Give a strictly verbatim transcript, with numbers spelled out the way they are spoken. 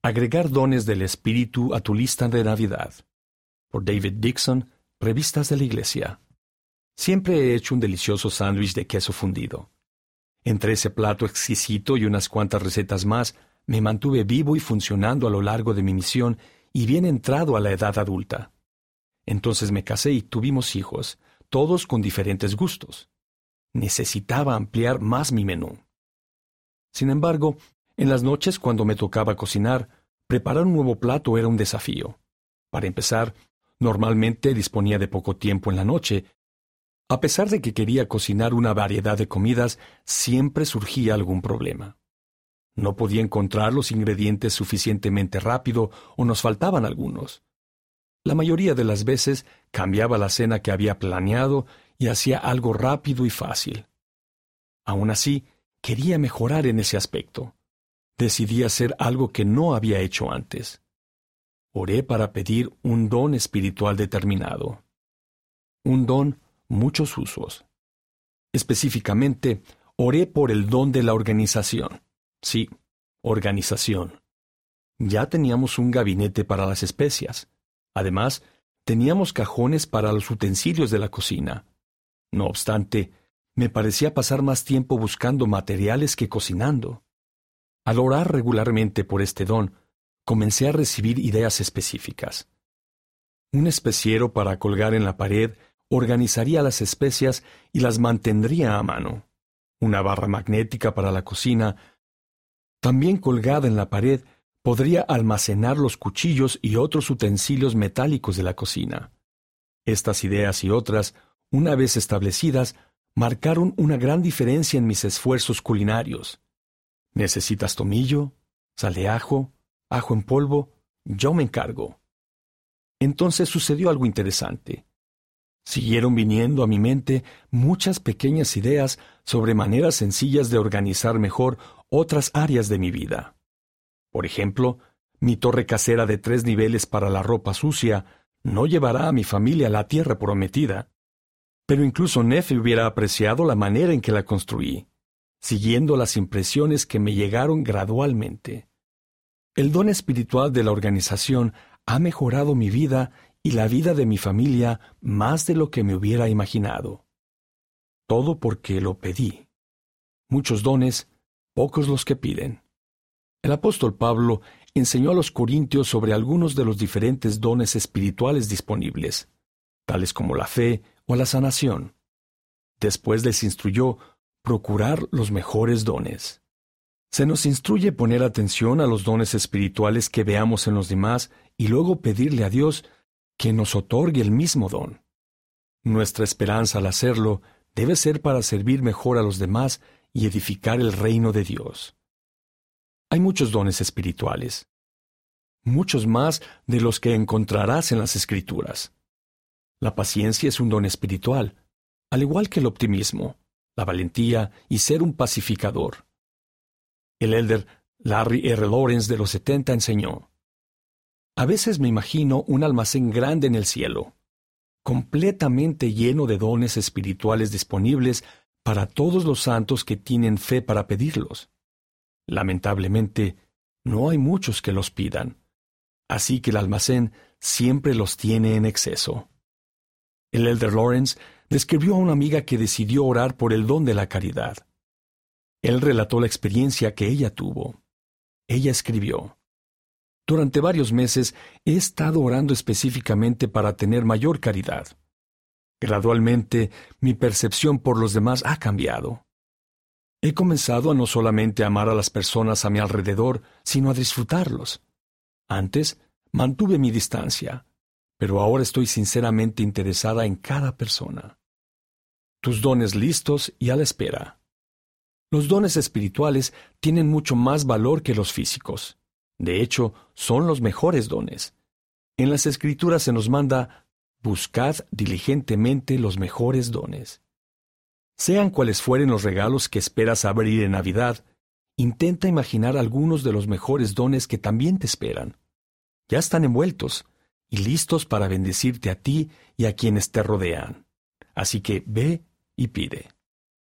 Agregar dones del Espíritu a tu lista de Navidad. Por David Dixon, Revistas de la Iglesia. Siempre he hecho un delicioso sándwich de queso fundido. Entre ese plato exquisito y unas cuantas recetas más, me mantuve vivo y funcionando a lo largo de mi misión y bien entrado a la edad adulta. Entonces me casé y tuvimos hijos, todos con diferentes gustos. Necesitaba ampliar más mi menú. Sin embargo, en las noches cuando me tocaba cocinar, preparar un nuevo plato era un desafío. Para empezar, normalmente disponía de poco tiempo en la noche. A pesar de que quería cocinar una variedad de comidas, siempre surgía algún problema. No podía encontrar los ingredientes suficientemente rápido o nos faltaban algunos. La mayoría de las veces cambiaba la cena que había planeado y hacía algo rápido y fácil. Aún así, quería mejorar en ese aspecto. Decidí hacer algo que no había hecho antes. Oré para pedir un don espiritual determinado. Un don, muchos usos. Específicamente, oré por el don de la organización. Sí, organización. Ya teníamos un gabinete para las especias. Además, teníamos cajones para los utensilios de la cocina. No obstante, me parecía pasar más tiempo buscando materiales que cocinando. Al orar regularmente por este don, comencé a recibir ideas específicas. Un especiero para colgar en la pared organizaría las especias y las mantendría a mano. Una barra magnética para la cocina, también colgada en la pared, podría almacenar los cuchillos y otros utensilios metálicos de la cocina. Estas ideas y otras, una vez establecidas, marcaron una gran diferencia en mis esfuerzos culinarios. ¿Necesitas tomillo? ¿Sal de ajo? ¿Ajo en polvo? Yo me encargo. Entonces sucedió algo interesante. Siguieron viniendo a mi mente muchas pequeñas ideas sobre maneras sencillas de organizar mejor otras áreas de mi vida. Por ejemplo, mi torre casera de tres niveles para la ropa sucia no llevará a mi familia a la tierra prometida. Pero incluso Nefe hubiera apreciado la manera en que la construí, siguiendo las impresiones que me llegaron gradualmente. El don espiritual de la organización ha mejorado mi vida y la vida de mi familia más de lo que me hubiera imaginado. Todo porque lo pedí. Muchos dones, pocos los que piden. El apóstol Pablo enseñó a los corintios sobre algunos de los diferentes dones espirituales disponibles, tales como la fe o la sanación. Después les instruyó procurar los mejores dones. Se nos instruye poner atención a los dones espirituales que veamos en los demás y luego pedirle a Dios que nos otorgue el mismo don. Nuestra esperanza al hacerlo debe ser para servir mejor a los demás y edificar el reino de Dios. Hay muchos dones espirituales, muchos más de los que encontrarás en las Escrituras. La paciencia es un don espiritual, al igual que el optimismo, la valentía y ser un pacificador. El elder Larry R. Lawrence de los setenta enseñó: a veces me imagino un almacén grande en el cielo, completamente lleno de dones espirituales disponibles para todos los santos que tienen fe para pedirlos. Lamentablemente, no hay muchos que los pidan, así que el almacén siempre los tiene en exceso. El elder Lawrence describió a una amiga que decidió orar por el don de la caridad. Él relató la experiencia que ella tuvo. Ella escribió: durante varios meses he estado orando específicamente para tener mayor caridad. Gradualmente, mi percepción por los demás ha cambiado. He comenzado a no solamente amar a las personas a mi alrededor, sino a disfrutarlos. Antes, mantuve mi distancia, pero ahora estoy sinceramente interesada en cada persona. Tus dones listos y a la espera. Los dones espirituales tienen mucho más valor que los físicos. De hecho, son los mejores dones. En las Escrituras se nos manda: buscad diligentemente los mejores dones. Sean cuales fueren los regalos que esperas abrir en Navidad, intenta imaginar algunos de los mejores dones que también te esperan. Ya están envueltos y listos para bendecirte a ti y a quienes te rodean. Así que ve y pide.